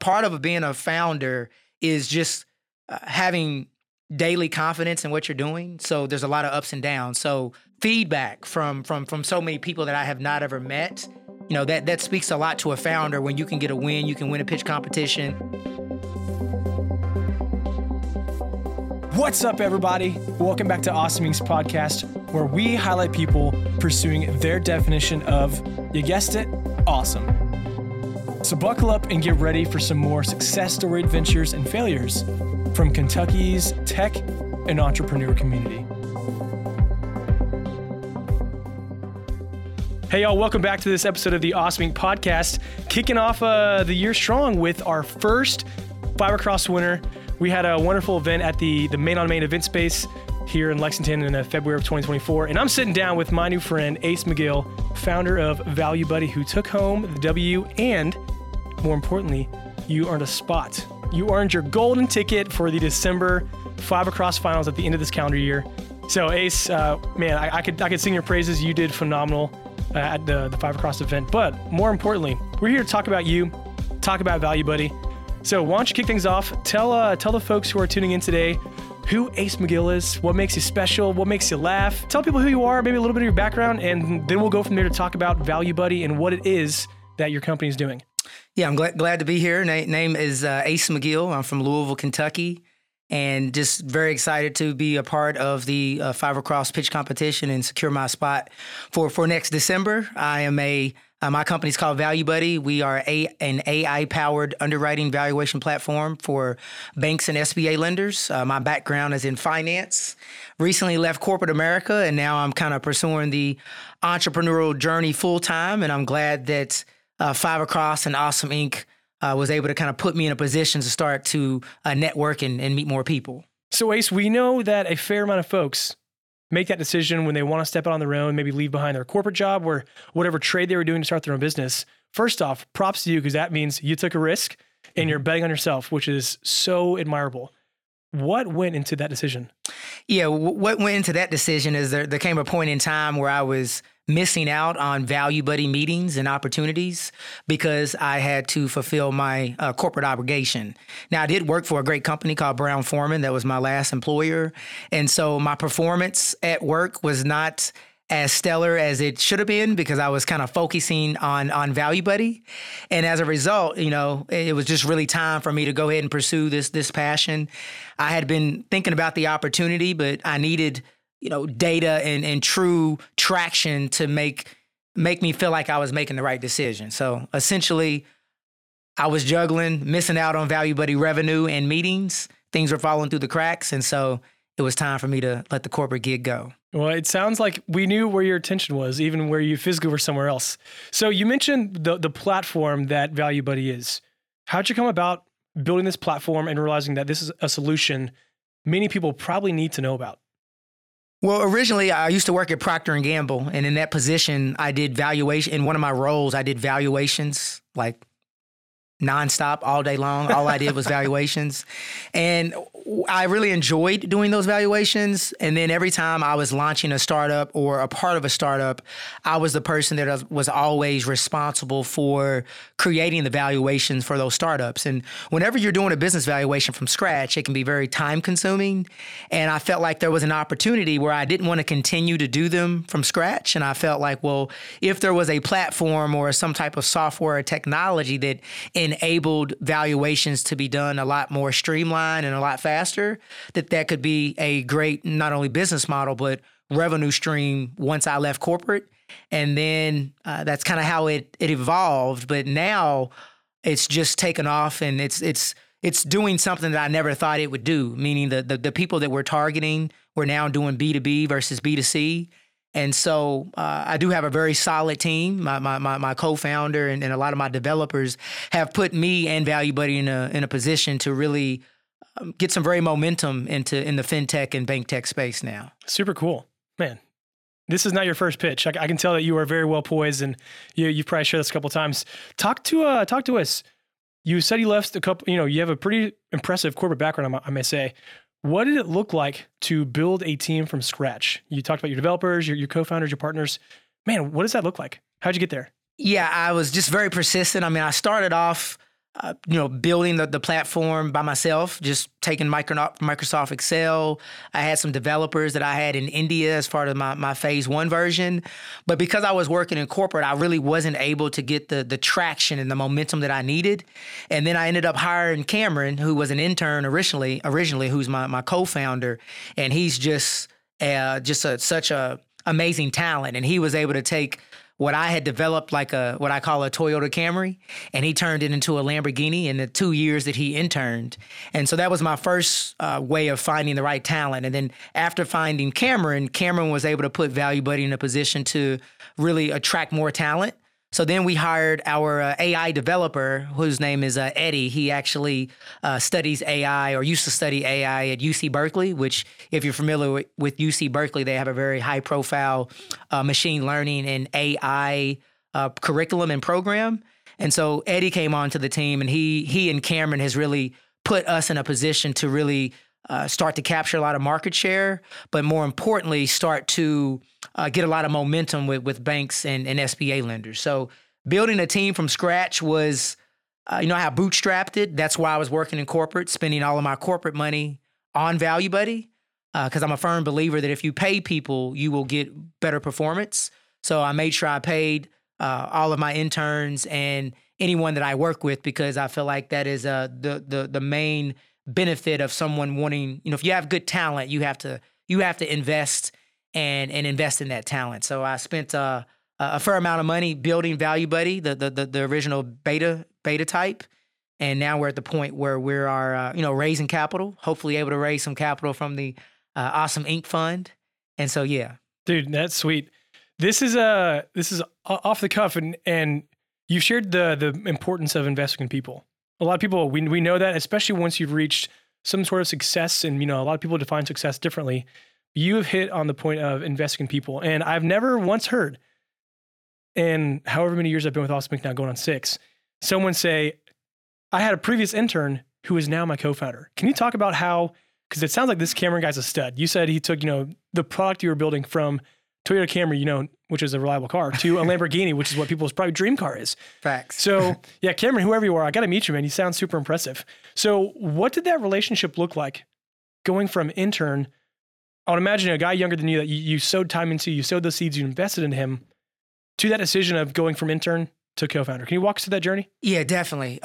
part of being a founder is just having daily confidence in what you're doing. So there's a lot of ups and downs. So feedback from so many people that I have not ever met, that speaks a lot to a founder when you can get a win, you can win a pitch competition. What's up, everybody? Welcome back to Awesome Inc.'s podcast, where we highlight people pursuing their definition of, you guessed it, awesome. So buckle up and get ready for some more success story adventures and failures from Kentucky's tech and entrepreneur community. Hey, y'all, welcome back to this episode of the Awesome Inc. podcast, kicking off the year strong with our first Fibercross winner. We had a wonderful event at the Main on Main event space here in Lexington in February of 2024. And I'm sitting down with my new friend, Ace McGill, founder of Value Buddy, who took home the W, and more importantly, you earned a spot. You earned your golden ticket for the December Fibercross finals at the end of this calendar year. So Ace, man, I could sing your praises. You did phenomenal at the Fibercross event. But more importantly, we're here to talk about you, talk about Value Buddy. So why don't you kick things off? Tell the folks who are tuning in today who Ace McGill is, what makes you special, what makes you laugh. Tell people who you are, maybe a little bit of your background, and then we'll go from there to talk about Value Buddy and what it is that your company is doing. Yeah, I'm glad to be here. Name is Ace McGill. I'm from Louisville, Kentucky, and just very excited to be a part of the Fibercross pitch competition and secure my spot for next December. I am my company's called Value Buddy. We are an AI-powered underwriting valuation platform for banks and SBA lenders. My background is in finance. Recently left corporate America, and now I'm kind of pursuing the entrepreneurial journey full-time, and I'm glad that Fibercross and Awesome Inc. Was able to kind of put me in a position to start to network and meet more people. So Ace, we know that a fair amount of folks make that decision when they want to step out on their own, maybe leave behind their corporate job or whatever trade they were doing to start their own business. First off, props to you, because that means you took a risk and you're betting on yourself, which is so admirable. What went into that decision? Yeah, what went into that decision is there came a point in time where I was missing out on Value Buddy meetings and opportunities because I had to fulfill my corporate obligation. Now, I did work for a great company called Brown-Forman. That was my last employer. And so my performance at work was not as stellar as it should have been because I was kind of focusing on Value Buddy. And as a result, it was just really time for me to go ahead and pursue this passion. I had been thinking about the opportunity, but I needed data and true traction to make me feel like I was making the right decision. So essentially, I was juggling, missing out on Value Buddy revenue and meetings. Things were falling through the cracks. And so it was time for me to let the corporate gig go. Well, it sounds like we knew where your attention was, even where you physically were somewhere else. So you mentioned the platform that Value Buddy is. How'd you come about building this platform and realizing that this is a solution many people probably need to know about? Well, originally, I used to work at Procter & Gamble, and in that position, I did valuation. In one of my roles, I did valuations, like nonstop, all day long. All I did was valuations. And I really enjoyed doing those valuations. And then every time I was launching a startup or a part of a startup, I was the person that was always responsible for creating the valuations for those startups. And whenever you're doing a business valuation from scratch, it can be very time consuming. And I felt like there was an opportunity where I didn't want to continue to do them from scratch. And I felt like, well, if there was a platform or some type of software or technology that enabled valuations to be done a lot more streamlined and a lot faster, that could be a great not only business model, but revenue stream once I left corporate. And then that's kind of how it evolved. But now it's just taken off, and it's doing something that I never thought it would do, meaning the people that we're targeting, we're now doing B2B versus B2C. And so I do have a very solid team. My co-founder and a lot of my developers have put me and Value Buddy in a position to really get some very momentum in the fintech and bank tech space now. Super cool, man. This is not your first pitch. I can tell that you are very well poised, and you've probably shared this a couple of times. Talk to us. You said you left a couple. You have a pretty impressive corporate background, I may say. What did it look like to build a team from scratch? You talked about your developers, your co-founders, your partners. Man, what does that look like? How'd you get there? Yeah, I was just very persistent. I mean, I started off building the platform by myself, just taking Microsoft Excel. I had some developers that I had in India as part of my phase 1 version. But because I was working in corporate, I really wasn't able to get the traction and the momentum that I needed. And then I ended up hiring Cameron, who was an intern originally, who's my co-founder. And he's just such a amazing talent. And he was able to take what I had developed, like what I call a Toyota Camry, and he turned it into a Lamborghini in the 2 years that he interned. And so that was my first way of finding the right talent. And then after finding Cameron was able to put ValueBuddy in a position to really attract more talent. So then we hired our AI developer, whose name is Eddie. He actually studies AI, or used to study AI at UC Berkeley, which, if you're familiar with UC Berkeley, they have a very high-profile machine learning and AI curriculum and program. And so Eddie came onto the team, and he and Cameron has really put us in a position to really start to capture a lot of market share, but more importantly, start to get a lot of momentum with banks and SBA lenders. So building a team from scratch was, I bootstrapped it. That's why I was working in corporate, spending all of my corporate money on ValueBuddy, because I'm a firm believer that if you pay people, you will get better performance. So I made sure I paid all of my interns and anyone that I work with, because I feel like that is the main benefit of someone wanting, if you have good talent, you have to invest and invest in that talent. So I spent a fair amount of money building ValueBuddy, the original beta type, and now we're at the point where we are raising capital, hopefully able to raise some capital from the Awesome Inc. fund. And so dude, that's sweet. This is off the cuff, and you shared the importance of investing in people. A lot of people, we know that, especially once you've reached some sort of success, and a lot of people define success differently. You have hit on the point of investing in people, and I've never once heard, in however many years I've been with Awesome Inc., now going on 6, someone say, I had a previous intern who is now my co-founder. Can you talk about how, because it sounds like this Cameron guy's a stud. You said he took, the product you were building from Toyota Camry, which is a reliable car, to a Lamborghini, which is what people's probably dream car is. Facts. So yeah, Cameron, whoever you are, I got to meet you, man. You sound super impressive. So what did that relationship look like going from intern? I would imagine a guy younger than you that you sowed time into, you sowed those seeds, you invested in him, to that decision of going from intern to co-founder. Can you walk us through that journey? Yeah, definitely.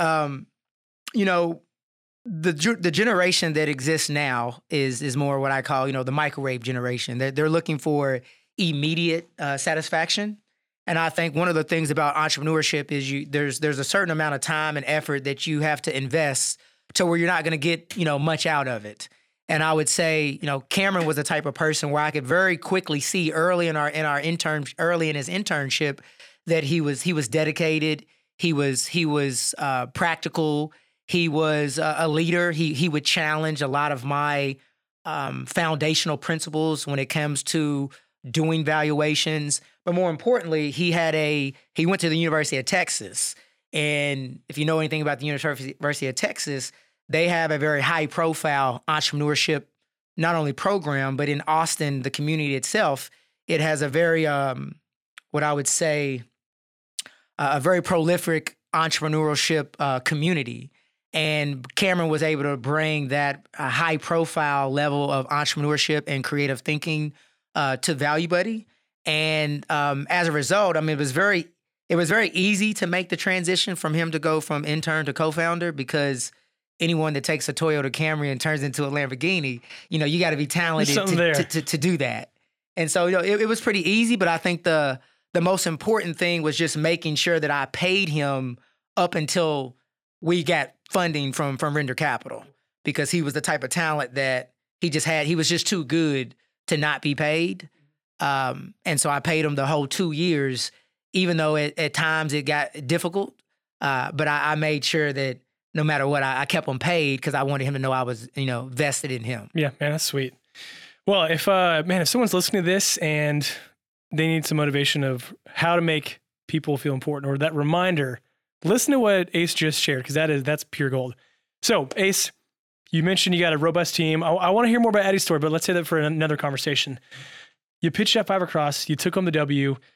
The generation that exists now is more what I call, the microwave generation. They're looking for immediate satisfaction. And I think one of the things about entrepreneurship is there's a certain amount of time and effort that you have to invest to where you're not going to get, much out of it. And I would say, Cameron was the type of person where I could very quickly see early in his internship that he was dedicated. He was practical. He was a leader. He would challenge a lot of my foundational principles when it comes to doing valuations. But more importantly, he went to the University of Texas. And if you know anything about the University of Texas, they have a very high profile entrepreneurship, not only program, but in Austin, the community itself, it has a very, what I would say, a very prolific entrepreneurship community. And Cameron was able to bring that high profile level of entrepreneurship and creative thinking to ValueBuddy. And as a result, it was very easy to make the transition from him to go from intern to co-founder, because anyone that takes a Toyota Camry and turns into a Lamborghini, you got to be talented to do that. And so, it was pretty easy, but I think the most important thing was just making sure that I paid him up until we got funding from Render Capital, because he was the type of talent that he was just too good to not be paid. And so I paid him the whole 2 years, even though at times it got difficult. But I made sure that no matter what, I kept him paid, because I wanted him to know I was, vested in him. Yeah, man, that's sweet. Well, if someone's listening to this and they need some motivation of how to make people feel important, or that reminder, listen to what Ace just shared, because that's pure gold. So Ace, you mentioned you got a robust team. I want to hear more about Eddie's story, but let's say that for another conversation. You pitched at Fibercross, you took home the W.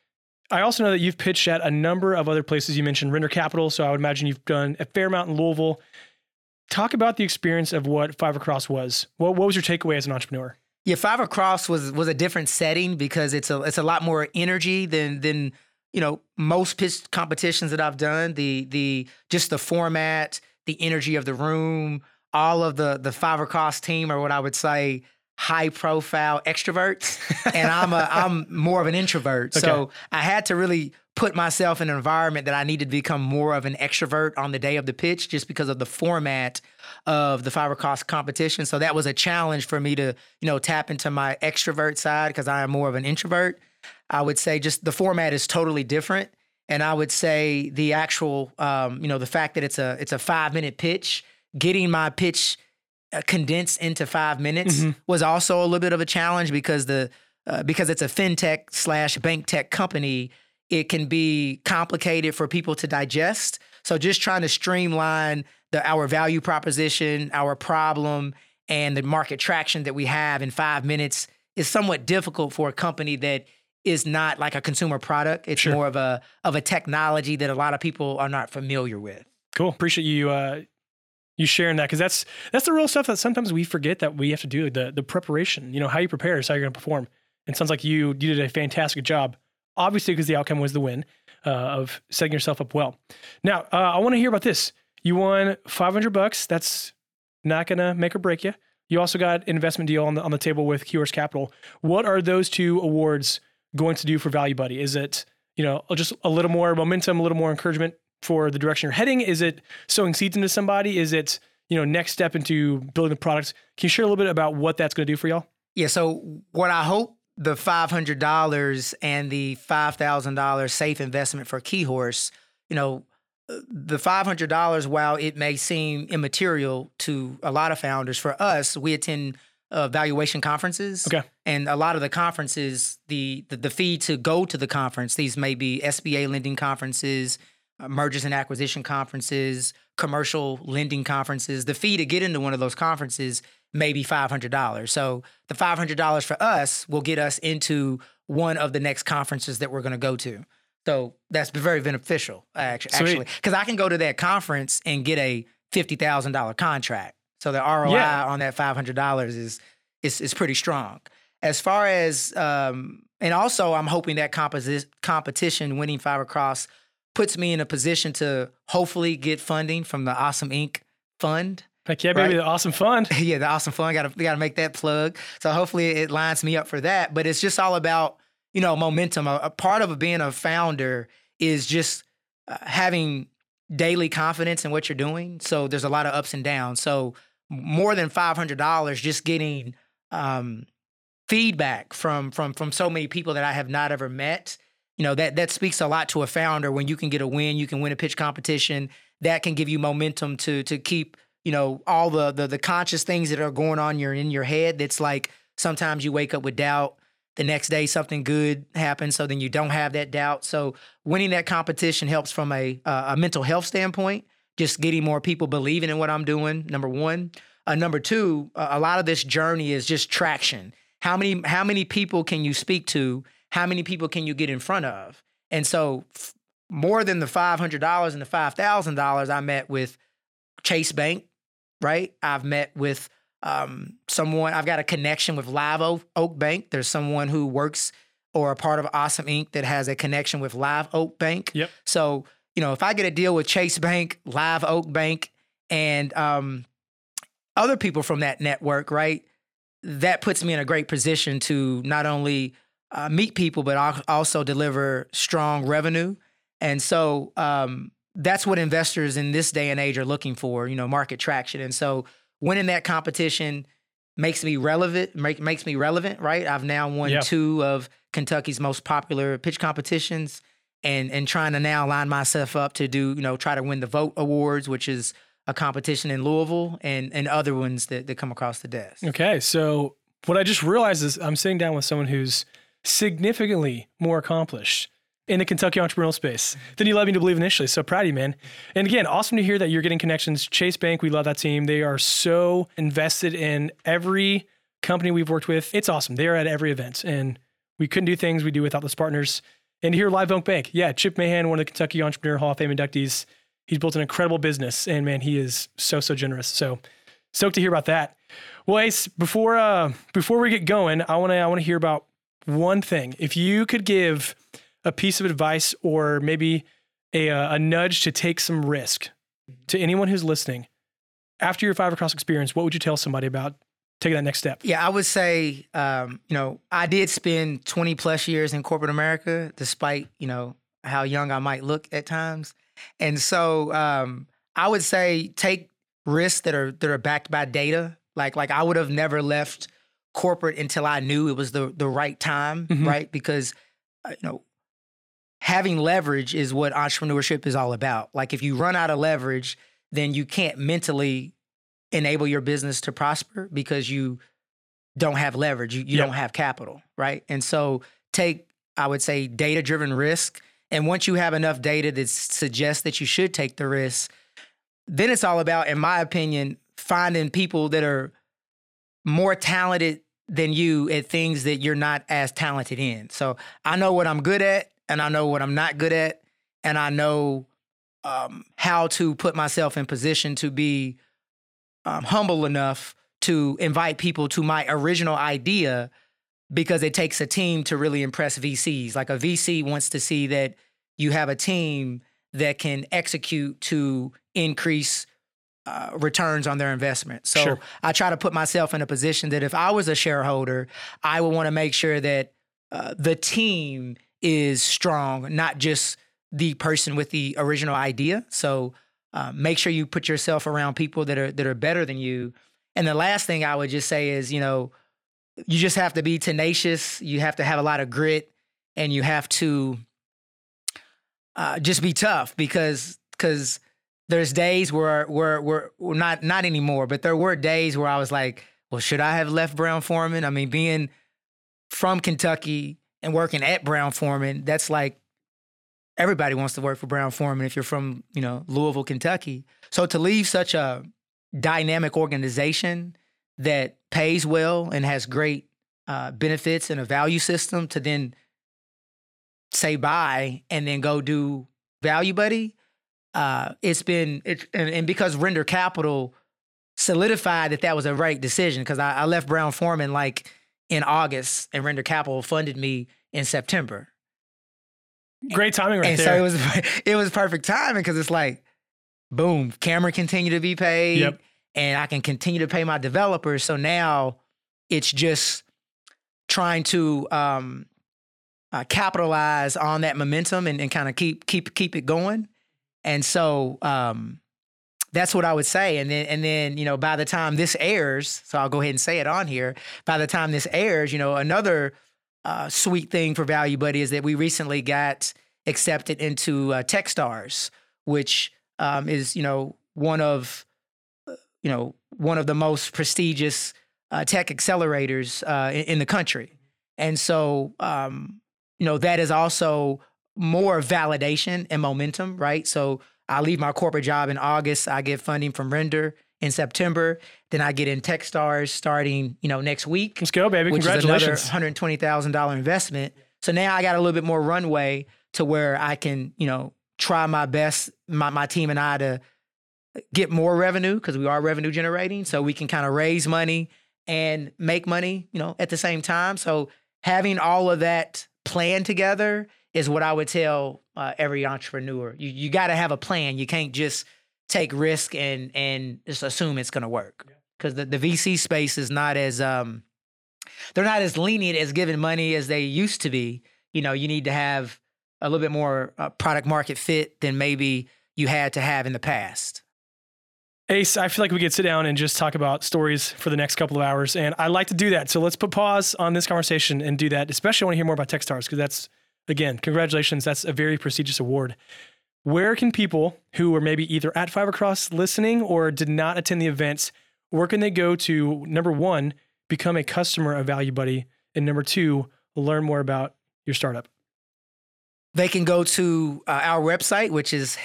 I also know that you've pitched at a number of other places. You mentioned Render Capital, so I would imagine you've done a fair amount in Louisville. Talk about the experience of what Five Across was. What was your takeaway as an entrepreneur? Yeah, Five Across was a different setting because it's a lot more energy than most pitch competitions that I've done. The just the format, the energy of the room, all of the Five Across team are what I would say high profile extroverts, and I'm more of an introvert. Okay. So I had to really put myself in an environment that I needed to become more of an extrovert on the day of the pitch, just because of the format of the Five Across competition. So that was a challenge for me to tap into my extrovert side because I am more of an introvert. I would say just the format is totally different, and I would say the actual the fact that it's a 5-minute pitch, getting my pitch condensed into 5 minutes was also a little bit of a challenge because because it's a fintech / bank tech company, it can be complicated for people to digest. So just trying to streamline our value proposition, our problem, and the market traction that we have in 5 minutes is somewhat difficult for a company that is not like a consumer product. It's more of a technology that a lot of people are not familiar with. Cool. Appreciate you sharing that, because that's the real stuff that sometimes we forget that we have to do. The preparation, how you prepare is how you're going to perform. It sounds like you did a fantastic job, obviously, because the outcome was the win of setting yourself up well. Now, I want to hear about this. You won $500. That's not going to make or break you. You also got an investment deal on the table with Keyhorse Capital. What are those two awards going to do for Value Buddy? Is it, just a little more momentum, a little more encouragement for the direction you're heading? Is it sowing seeds into somebody? Is it, next step into building the products? Can you share a little bit about what that's going to do for y'all? Yeah. So what I hope the $500 and the $5,000 safe investment for Keyhorse, the $500, while it may seem immaterial to a lot of founders, for us, we attend valuation conferences. Okay. And a lot of the conferences, the fee to go to the conference, these may be SBA lending conferences, mergers and acquisition conferences, commercial lending conferences. The fee to get into one of those conferences may be $500. So the $500 for us will get us into one of the next conferences that we're going to go to. So that's very beneficial, actually, because I can go to that conference and get a $50,000 contract. So the ROI on that $500 is pretty strong. As far as, and also I'm hoping that competition, winning Five Across, puts me in a position to hopefully get funding from the Awesome Inc. fund. Heck yeah, baby, right? The Awesome Fund. Yeah, the Awesome Fund. Gotta make that plug. So hopefully it lines me up for that. But it's just all about, momentum. A part of being a founder is just having daily confidence in what you're doing. So there's a lot of ups and downs. So more than $500, just getting feedback from so many people that I have not ever met. That speaks a lot to a founder when you can get a win, you can win a pitch competition. That can give you momentum to keep, all the conscious things that are going on in your head. That's like sometimes you wake up with doubt. The next day something good happens, so then you don't have that doubt. So winning that competition helps from a mental health standpoint, just getting more people believing in what I'm doing, number one. Number two, a lot of this journey is just traction. How many people can you speak to? How many people can you get in front of? And so more than the $500 and the $5,000, I met with Chase Bank, right? I've met with someone, I've got a connection with Live Oak Bank. There's someone who works or a part of Awesome Inc. that has a connection with Live Oak Bank. Yep. So, if I get a deal with Chase Bank, Live Oak Bank, and other people from that network, right, that puts me in a great position to not only meet people, but also deliver strong revenue. And so that's what investors in this day and age are looking for, market traction. And so winning that competition makes me relevant, right? I've now won 2 of Kentucky's most popular pitch competitions and trying to now line myself up to do, try to win the Vote Awards, which is a competition in Louisville, and other ones that come across the desk. Okay. So what I just realized is I'm sitting down with someone who's significantly more accomplished in the Kentucky entrepreneurial space than you led me to believe initially. So proud of you, man. And again, awesome to hear that you're getting connections. Chase Bank, we love that team. They are so invested in every company we've worked with. It's awesome. They are at every event, and we couldn't do things we do without those partners. And here, Live Oak Bank. Yeah, Chip Mahan, one of the Kentucky Entrepreneur Hall of Fame inductees. He's built an incredible business, and man, he is so generous. So stoked to hear about that. Well, Ace, before we get going, I want to hear about one thing. If you could give a piece of advice or maybe a nudge to take some risk to anyone who's listening after your Fibercross experience, what would you tell somebody about taking that next step? Yeah, I would say, I did spend 20 plus years in corporate America, despite, how young I might look at times. And so I would say take risks that are backed by data. Like I would have never left corporate until I knew it was the right time, right? Because, having leverage is what entrepreneurship is all about. Like if you run out of leverage, then you can't mentally enable your business to prosper because you don't have leverage. You don't have capital, right? And so take, I would say, data-driven risk. And once you have enough data that suggests that you should take the risk, then it's all about, in my opinion, finding people that are more talented than you at things that you're not as talented in. So I know what I'm good at, and I know what I'm not good at, and I know how to put myself in position to be humble enough to invite people to my original idea, because it takes a team to really impress VCs. Like a VC wants to see that you have a team that can execute to increase returns on their investment. So Sure. I try to put myself in a position that if I was a shareholder, I would want to make sure that the team is strong, not just the person with the original idea. So make sure you put yourself around people that are better than you. And the last thing I would just say is, you just have to be tenacious. You have to have a lot of grit, and you have to just be tough, because there's days where we're not anymore, but there were days where I was like, well, should I have left Brown-Forman? I mean, being from Kentucky and working at Brown-Forman, that's like everybody wants to work for Brown-Forman if you're from, Louisville, Kentucky. So to leave such a dynamic organization that pays well and has great benefits and a value system, to then say bye and then go do Value Buddy, and because Render Capital solidified that was a right decision, because I left Brown-Forman like in August, and Render Capital funded me in September. Great timing right and there. So it was perfect timing, because it's like, boom, camera continued to be paid, Yep. and I can continue to pay my developers. So now it's just trying to capitalize on that momentum and kind of keep it going. And so that's what I would say. And then by the time this airs, so I'll go ahead and say it on here. By the time this airs, another sweet thing for Value Buddy is that we recently got accepted into Techstars, which is one of the most prestigious tech accelerators in the country. And so that is also more validation and momentum, right? So I leave my corporate job in August. I get funding from Render in September. Then I get in Techstars starting, next week. Let's go, baby. Which Congratulations. is another $120,000 investment. So now I got a little bit more runway to where I can, try my best, my team and I, to get more revenue, because we are revenue generating. So we can kind of raise money and make money, at the same time. So having all of that planned together is what I would tell every entrepreneur. You got to have a plan. You can't just take risk and just assume it's going to work, because the VC space is not as they're not as lenient as giving money as they used to be. You need to have a little bit more product market fit than maybe you had to have in the past. Ace, I feel like we could sit down and just talk about stories for the next couple of hours, and I'd like to do that. So let's put pause on this conversation and do that. Especially I want to hear more about Techstars, because that's, again, congratulations. That's a very prestigious award. Where can people who are maybe either at Fibercross listening or did not attend the events, where can they go to, number one, become a customer of Value Buddy, and number two, learn more about your startup? They can go to our website, which is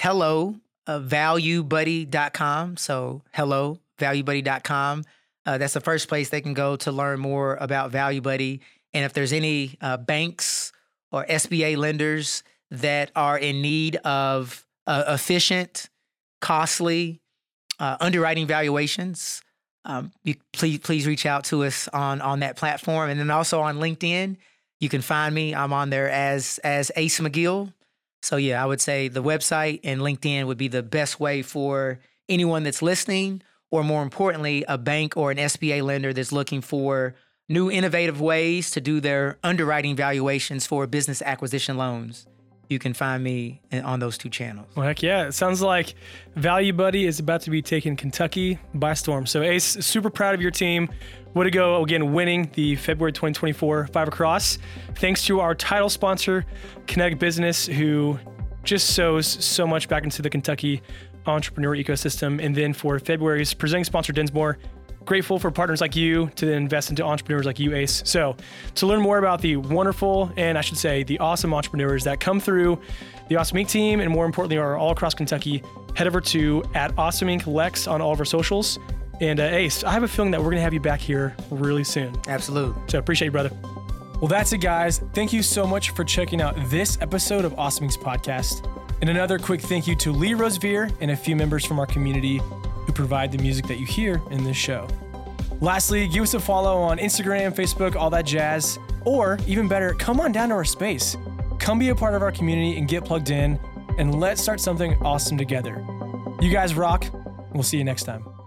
hellovaluebuddy.com. So hellovaluebuddy.com. That's the first place they can go to learn more about Value Buddy. And if there's any banks or SBA lenders that are in need of efficient, costly underwriting valuations, please reach out to us on that platform. And then also on LinkedIn, you can find me. I'm on there as Ace McGill. So yeah, I would say the website and LinkedIn would be the best way for anyone that's listening, or more importantly, a bank or an SBA lender that's looking for new innovative ways to do their underwriting valuations for business acquisition loans. You can find me on those two channels. Well, heck yeah. It sounds like Value Buddy is about to be taking Kentucky by storm. So Ace, super proud of your team. Way to go, again, winning the February 2024 Five Across. Thanks to our title sponsor, Kinetic Business, who just sows so much back into the Kentucky entrepreneur ecosystem. And then for February's presenting sponsor, Dinsmore, grateful for partners like you to invest into entrepreneurs like you, Ace. So to learn more about the wonderful, and I should say the awesome entrepreneurs that come through the Awesome Inc. team, and more importantly, are all across Kentucky, head over to @Awesome Inc. Lex on all of our socials. And Ace, I have a feeling that we're going to have you back here really soon. Absolutely. So appreciate you, brother. Well, that's it, guys. Thank you so much for checking out this episode of Awesome Inc.'s podcast. And another quick thank you to Lee Rosevear and a few members from our community who provide the music that you hear in this show. Lastly, give us a follow on Instagram, Facebook, all that jazz. Or even better, come on down to our space. Come be a part of our community and get plugged in, and let's start something awesome together. You guys rock. We'll see you next time.